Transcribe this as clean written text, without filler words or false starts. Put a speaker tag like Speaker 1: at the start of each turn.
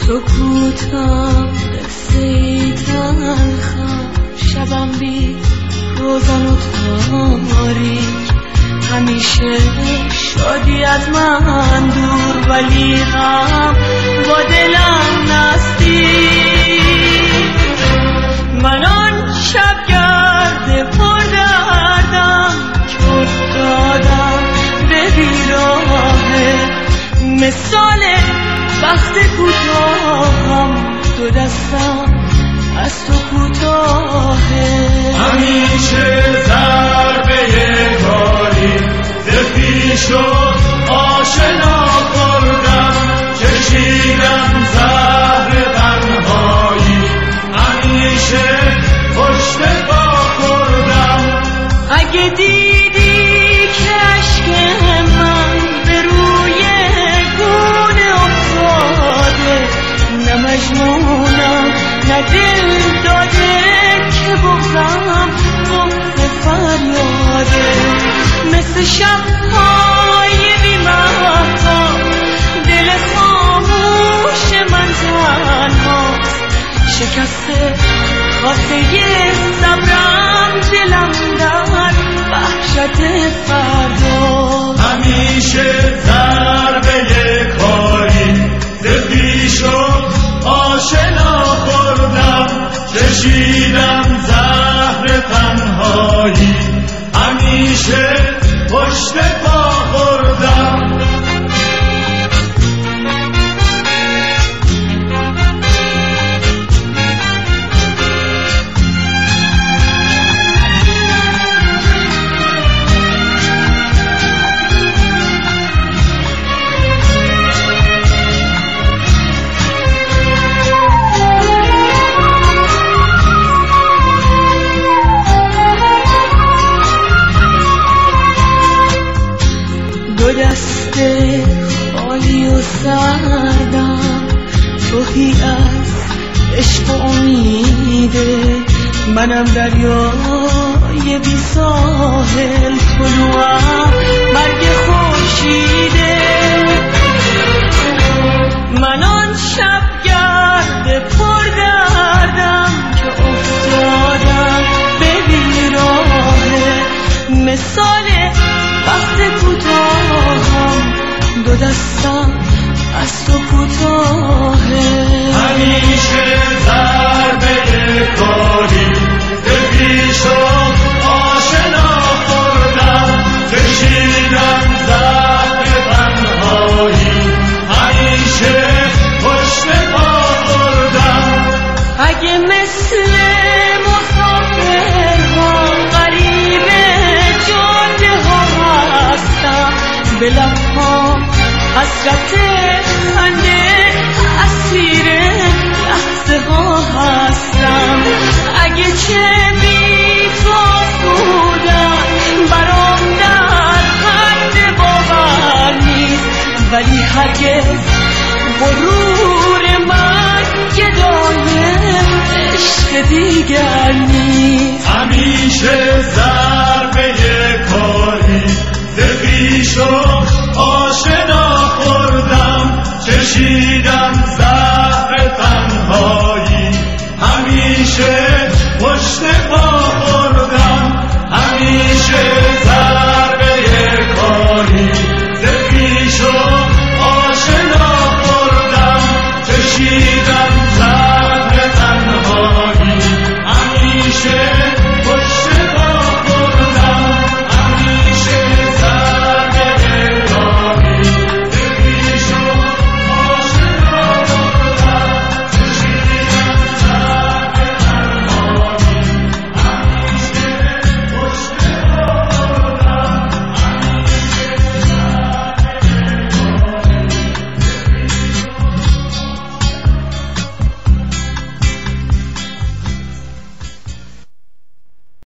Speaker 1: سکوتم قصه تلخم، شبم بی روزن و تاریک، همیشه شادی از من دور ولی هم با دلم نزدیک. من آن شبگرد پر دردم که افتادم به بیراهه، مثال وقت کوتاهم، دو دستم از تو کوتاهه.
Speaker 2: همیشه ضربه کاری دفی شد، آشنا خوردم، چشیدم زهر تنهایی، همیشه پشت پا خوردم.
Speaker 1: اگه دیدی که عشق من به روی گونه افتاده، نه مجنونم نه دل داده که بغضم بغض فریاده. مثل شب‌های بی‌محتاب دل خاموش من تنهاست، شکسته خاطه صبرم، دلم در وحشت فردا.
Speaker 2: همیشه ضربه کاری دفی شد، آشنا خوردم، چشیدم زهر تنهایی، همیشه پشت پا خوردم.
Speaker 1: دو دست خالی و سردم، توهی از عشق و امیده، منم دریای بی ساحل، طلوعم مرگ خورشیده. من آن شبگرد پر دردم که افتادم به بیراهه، مثال وقت کوتاهم، دو دستم از تو کوتاهه.
Speaker 2: همیشه ضربه کاری دفی شد، آشنا خوردم، چشیدم زهر تنهایی، همیشه پشت پا خوردم.
Speaker 1: اگه مثل مسافرها غریب جاده ها هستم، به لبها حسرت خنده، اسیر لحظه ها هستم. اگه چه بی تو بودم برام در حد باور نیست، ولی هرگز غرور من گدای عشق دیگر نیست.
Speaker 2: همیشه ضربه کاری دفی شد، آشنا خوردم، چشیدم زهر تنهایی، همیشه پشت پا